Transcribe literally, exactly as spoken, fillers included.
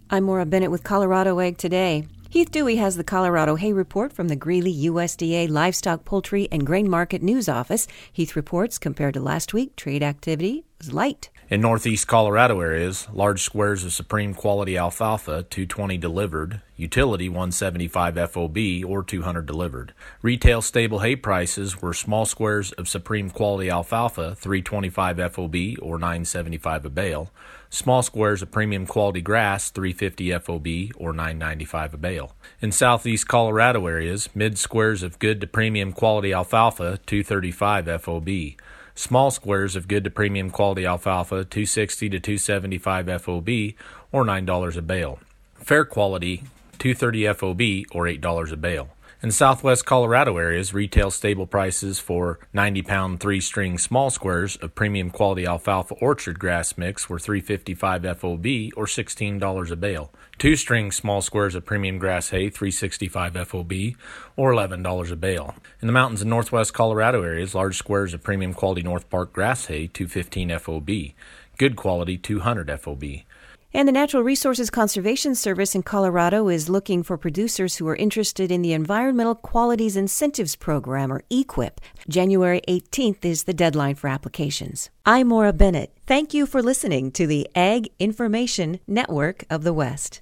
I'm Maura Bennett with Colorado Ag Today. Heath Dewey has the Colorado Hay Report from the Greeley U S D A Livestock, Poultry, and Grain Market News Office. Heath reports compared to last week, trade activity was light. In northeast Colorado areas, large squares of Supreme Quality Alfalfa, two twenty delivered, utility one seventy-five F O B or two hundred delivered. Retail stable hay prices were small squares of Supreme Quality Alfalfa, three twenty-five F O B or nine seventy-five a bale. Small squares of Premium Quality Grass, three fifty F O B or nine ninety-five a bale. In southeast Colorado areas, mid squares of good to Premium Quality Alfalfa, two thirty-five F O B. Small squares of good to Premium Quality Alfalfa, two sixty to two seventy-five F O B or nine dollars a bale. Fair Quality, two thirty F O B or eight dollars a bale. In southwest Colorado areas, retail stable prices for ninety pound three-string small squares of Premium Quality Alfalfa Orchard Grass Mix were three fifty-five F O B or sixteen dollars a bale. Two-string small squares of Premium Grass Hay, three sixty-five F O B or eleven dollars a bale. In the mountains and northwest Colorado areas, large squares of Premium Quality North Park Grass Hay, two fifteen F O B. Good quality, two hundred F O B. And the Natural Resources Conservation Service in Colorado is looking for producers who are interested in the Environmental Qualities Incentives Program, or E Q I P. January eighteenth is the deadline for applications. I'm Maura Bennett. Thank you for listening to the Ag Information Network of the West.